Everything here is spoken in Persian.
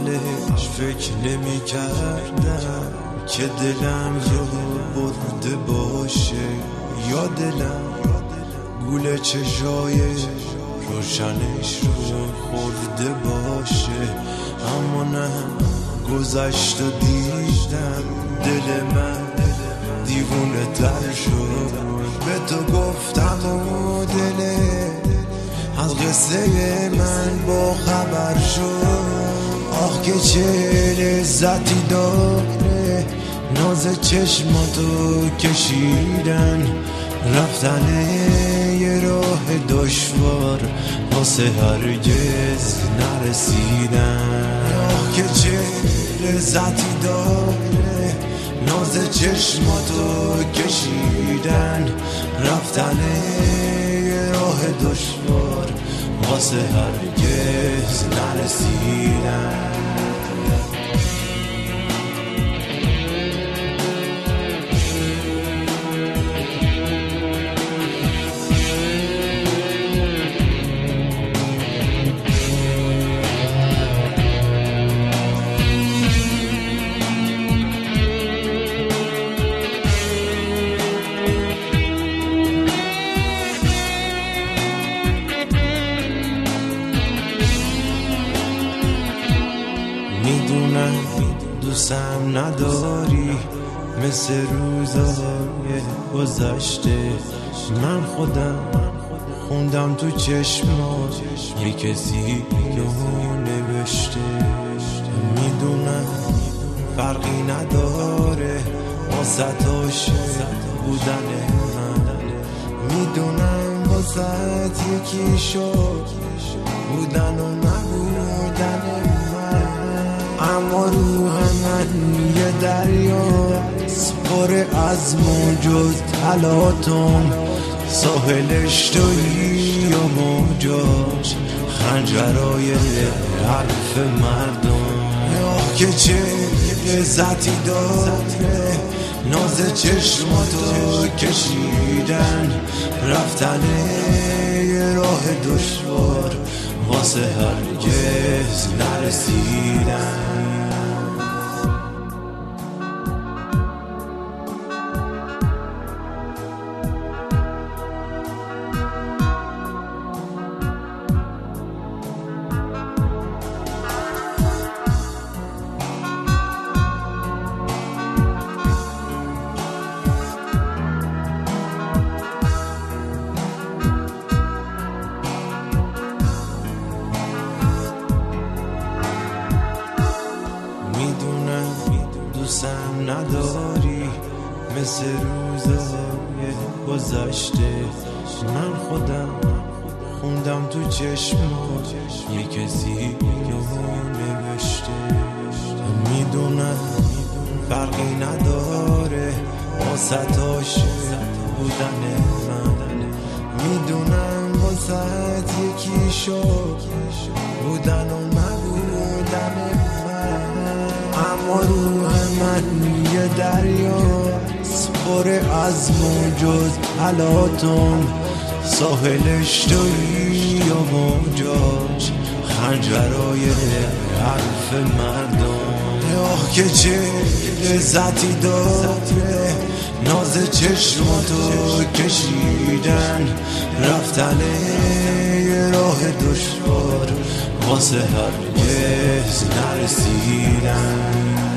اولش فکر نمی کردم که دلم رو برده باشه، یا دلم گول چشای روشنش رو خورده باشه. اما نه، گذشت و دیدم دل من دیوونه تر شد. به تو گفتم و دل از قصه من با خبر شد. آخ که چه لذتی داره ناز چشماتو کشیدن، رفتن یه راه دشوار واسه هرگز نرسیدن. آخ که چه لذتی داره ناز چشماتو کشیدن، رفتن یه راه دشوار واسه هرگز نرسیدن. میدونم دوستم نداری مثل روزای گذشته. من خودم خوندم تو چشمات یه کسی رو نوشته. میدونم فرقی نداره واسه عاشق بودن من. میدونم واسه یکی شد بودن و نبودن من. اما روح من یه دریاست پر از موج طلاتم، ساحلش تویی و موجاش خنجرای حرف مردم. آه که چه لذتی داره ناز چشماتو کشیدن، رفتن یه راه دشوار واسه هرگز نرسیدن. میدونم دوستم نداری مثل روزای گذشته. من خودم خوندم تو چشمات یه کسی رو نوشته. میدونم فرقی نداره واسه عاشق بودن من. میدونم واسه یکی شد بودن و نبودن من. اما روح من یه دریاست پر از موج طلاتم، ساحلش تویی و موجاش خنجرای حرف مردم. آه که چه لذتی داره ناز چشماتو کشیدن، رفتن یه راه دشوار واسه هرگز نرسیدن.